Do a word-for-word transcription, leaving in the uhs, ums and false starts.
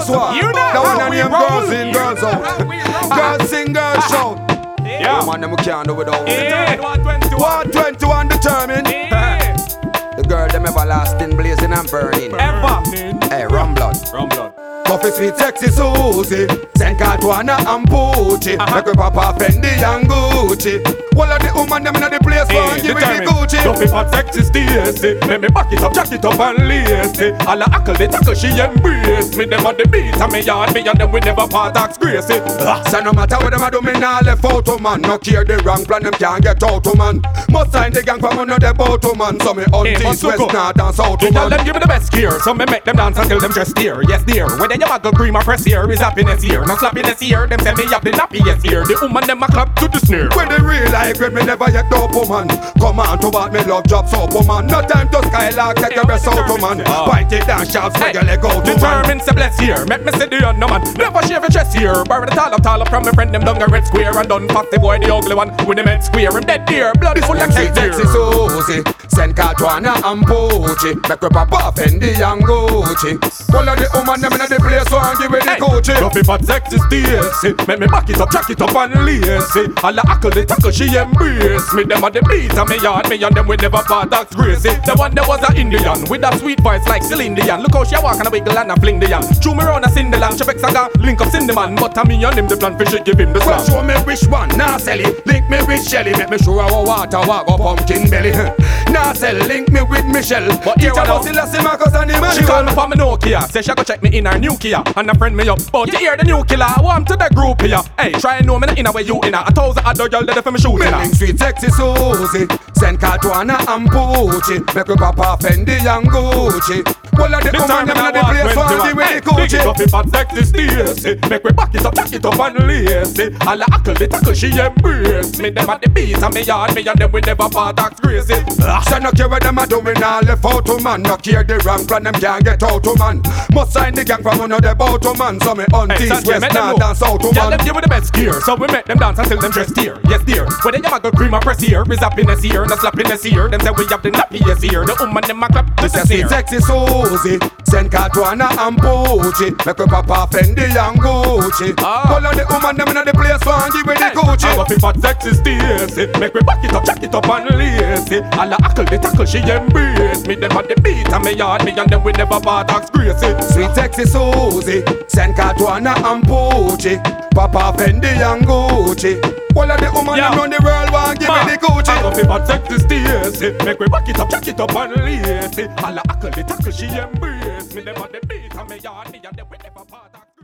this one. You know the one how and we them roll. girls in, girls out. Girls sing, girls shout. Yeah. Man, them we can't do without. Yeah. one twenty-one. one twenty-one determined. Yeah. The girl them everlasting, blazing and burning. Ever. Hey, rum blood. Rum blood. Coffee sweet sexy Susie, send Katwana and Poochie. Uh-huh. Make we papa Fendi and Gucci. All of the woman them inna the place Hey, want give me the determined. Gucci. Don't be fat sexy Stacy. Make me back it up, jack it up and lace it. All the ackle, the tackle, she embrace me. Them on the beat and me yard, me and them we never part tax grace it. So no matter what them a do, me nah left out to man. No care the wrong plan, them can't get out to man. Must sign the gang from under the boat to man. So me hunt Hey, east, Masuko. west, north and south to You tell man. them give me the best gear, so me make them dance until them just steer. Yes dear, whether you muggle cream or press here is happiness here. No slappiness here, them say me have the nappiest here. The woman them a clap to the snare. When the real life grade, me never yet dope woman. Come on to bat me love job soap woman. No time to skylark, take your best out woman. Bite it down, shout, spread your leg out woman. Determined to bless here, make me see the young no man. Never shave a chest here. Borrow the tall up, tall up from my friend them down the red square. And done fuck the boy, the ugly one with the med square. Him dead dear, blood full of Sweet cake sexy here. Susie, send Katwana and Poochie. Make we papa Fendi and Gucci. All of the woman them inna the place want give me the Gucci. Coffee fat sexy Stacy, make me back it up, jack it up and lace it. All the ackle, the tackle, she embrace me. Them on the beat and me yard, me and them we never part tax grace it. The one that was a Indian with a sweet voice like Celine Dion. Look how she walk and a wiggle and a fling the yan. Chew me round a Cinderland, she vex a gun, link up Cinderman. But a me and him the plan for she give him the Well, slam. show me which one, nah sell it. Link me with Shelly, make me sure our water walk up pumpkin belly. Nah sell, link me with Michelle. But here Teacher one now. Bossy Lassie Marcus and Emmanuel. She call me for me Nokia, say she go check me in her new Kia. And a friend me up, but you hear the new killer, warm to the group here. Hey, try and know me not in a way you in a. A thousand other girl that for me shooting her. Link sweet sexy Susie, send Katwana and Poochie. Make we papa Fendi and Gucci. All of the woman them inna the place want give me the Gucci. Coffee fat sexy Stacy, make we back it up, jack it up and lace it. All the ackle, the tackle, she embrace me. Them at the beat and me yard, me and them we never part tax grace it. So no care what them a do, me nah left out to man. No care the wrong plan, them can't get out to man. Must sign the gang from under the boat to man. So me hunt Hey, east, Sanjay, west, make them north know. and south to Yeah, man. them give me the best gear, so we make them dance until them dress here. Yes dear, whether you muggle cream or press here is happiness here, no slappiness here. Them say we have the nappiest here. The woman them a clap to This the is sweet snare. sexy Susie, send Katwana and Poochie. Make we papa Fendi and Gucci. Ah. All of the woman them inna the place want give me the I Gucci. go fi fat sexy Stacy, make me back it up, jack it up and lace it. All the ackle, the tackle, she embrace me. Them at the beat and me yard, me and them we never part tax grace it. Sweet sexy Susie, send Katwana and Poochie. Papa Fendi and Gucci. All of the woman Yeah. them round the world want give me the I Gucci. go fi fat sexy Stacy, make me back it up, jack it up and lace it. All the ackle, the tackle, she embrace me. Them at the beat and me yard, me and them we never part tax.